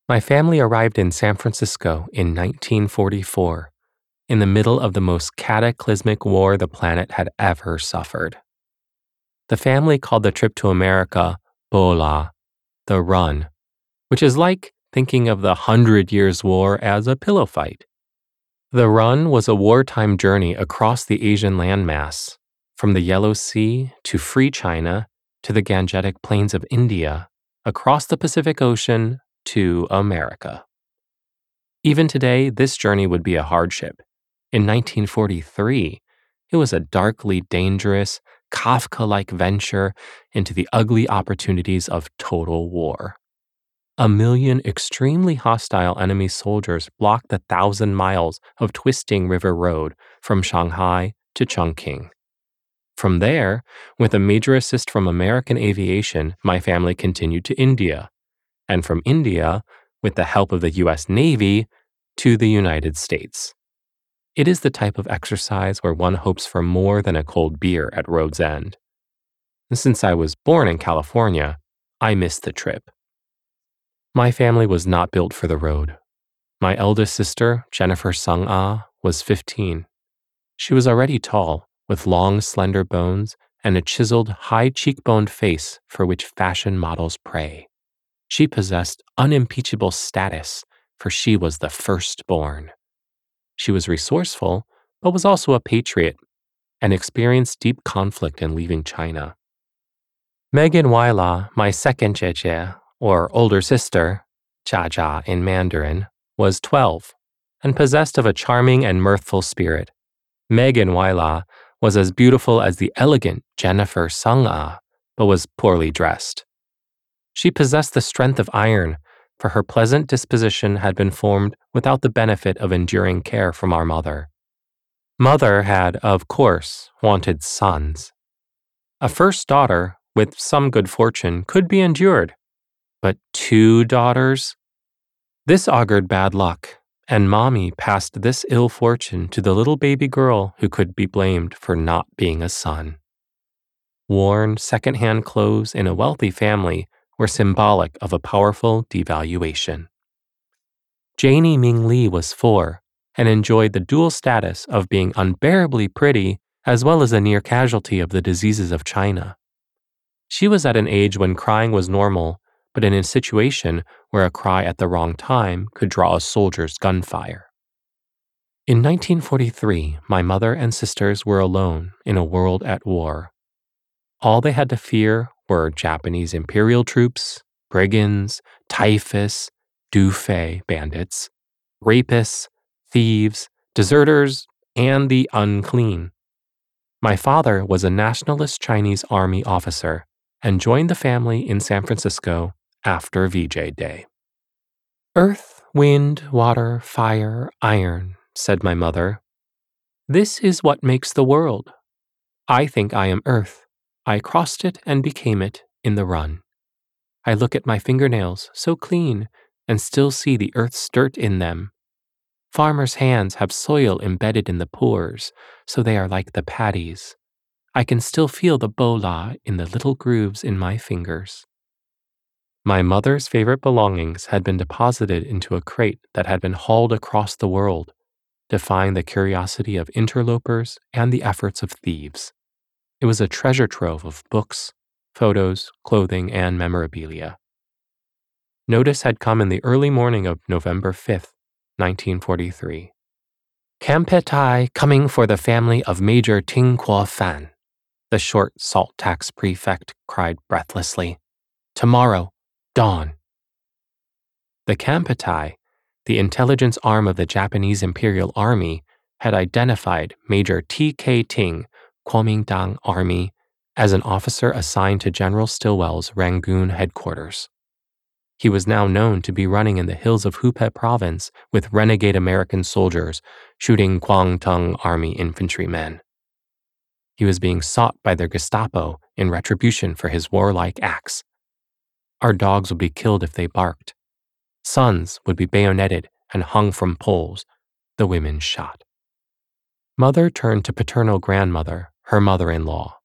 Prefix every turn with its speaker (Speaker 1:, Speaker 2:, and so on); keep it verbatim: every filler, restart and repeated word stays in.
Speaker 1: My family arrived in San Francisco in nineteen forty-four, in the middle of the most cataclysmic war the planet had ever suffered. The family called the trip to America Bola, the run, which is like thinking of the Hundred Years' War as a pillow fight. The run was a wartime journey across the Asian landmass, from the Yellow Sea to free China to the Gangetic Plains of India, across the Pacific Ocean to America. Even today, this journey would be a hardship. In nineteen forty-three, it was a darkly dangerous, Kafka-like venture into the ugly opportunities of total war. A million extremely hostile enemy soldiers blocked the thousand miles of twisting river road from Shanghai to Chongqing. From there, with a major assist from American aviation, my family continued to India, and from India, with the help of the U S Navy, to the United States. It is the type of exercise where one hopes for more than a cold beer at road's end. Since I was born in California, I missed the trip. My family was not built for the road. My eldest sister, Jennifer Sung Ah, was fifteen. She was already tall, with long, slender bones and a chiseled, high-cheekboned face for which fashion models pray. She possessed unimpeachable status, for she was the firstborn. She was resourceful, but was also a patriot, and experienced deep conflict in leaving China. Megan Waila, my second Jie, or older sister, Jia Jia in Mandarin, was twelve, and possessed of a charming and mirthful spirit. Megan Waila was as beautiful as the elegant Jennifer Sung Ah, but was poorly dressed. She possessed the strength of iron, for her pleasant disposition had been formed without the benefit of enduring care from our mother. Mother had, of course, wanted sons. A first daughter, with some good fortune, could be endured, but two daughters? This augured bad luck, and Mommy passed this ill fortune to the little baby girl who could be blamed for not being a son. Worn, second-hand clothes in a wealthy family were symbolic of a powerful devaluation. Janie Ming Lee was four and enjoyed the dual status of being unbearably pretty as well as a near casualty of the diseases of China. She was at an age when crying was normal, but in a situation where a cry at the wrong time could draw a soldier's gunfire. In nineteen forty-three, my mother and sisters were alone in a world at war. All they had to fear were Japanese imperial troops, brigands, typhus, Dufei bandits, rapists, thieves, deserters, and the unclean. My father was a nationalist Chinese army officer and joined the family in San Francisco after V J Day. Earth, wind, water, fire, iron, said my mother. This is what makes the world. I think I am earth. I crossed it and became it in the run. I look at my fingernails, so clean, and still see the earth's dirt in them. Farmers' hands have soil embedded in the pores, so they are like the paddies. I can still feel the bola in the little grooves in my fingers. My mother's favorite belongings had been deposited into a crate that had been hauled across the world, defying the curiosity of interlopers and the efforts of thieves. It was a treasure trove of books, photos, clothing, and memorabilia. Notice had come in the early morning of November fifth, nineteen forty-three. Kampetai coming for the family of Major Ting Kuo Fan, the short salt tax prefect cried breathlessly. Tomorrow, dawn. The Kampetai, the intelligence arm of the Japanese Imperial Army, had identified Major T K Ting, Kuomintang Army, as an officer assigned to General Stilwell's Rangoon headquarters. He was now known to be running in the hills of Hubei province with renegade American soldiers shooting Kwangtung Army infantrymen. He was being sought by their Gestapo in retribution for his warlike acts. Our dogs would be killed if they barked. Sons would be bayoneted and hung from poles, the women shot. Mother turned to paternal grandmother, her mother-in-law.